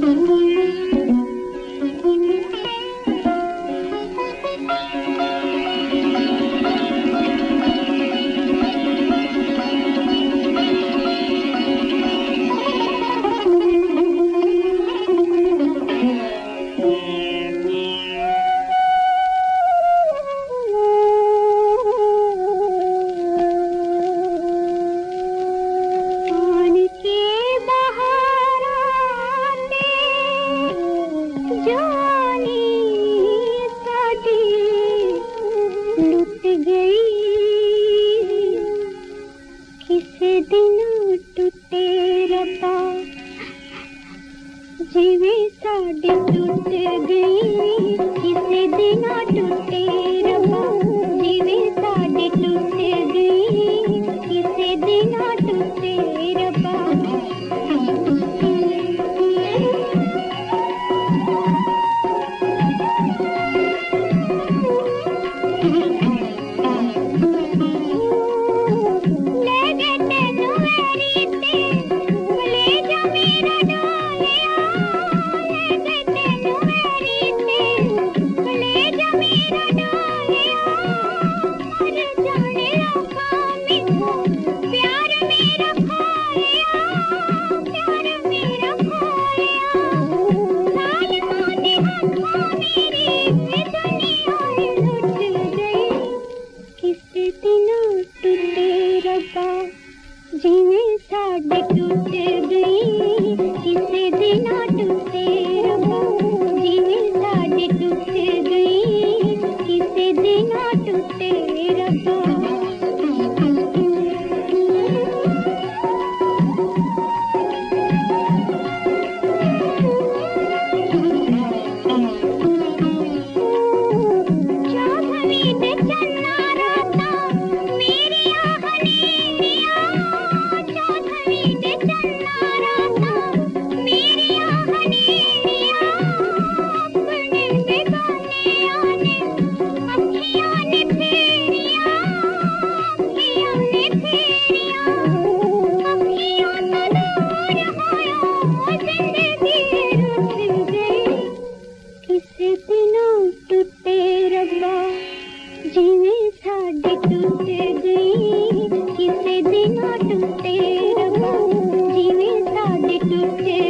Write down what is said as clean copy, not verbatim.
जीवे साडे टूट गई किसे दिन टूटे रब्बा जीवे साडे टूट गई किसे दिन टूटे रब्बा जीवे साडे टूट गई किसे दिन टूटे रब्बा जीवे साडे टूट गई किसे दिन टूटे रब्बा जीवे साडे टूट गई किसे दिन टूटे रब्बा जीवे साडे टूट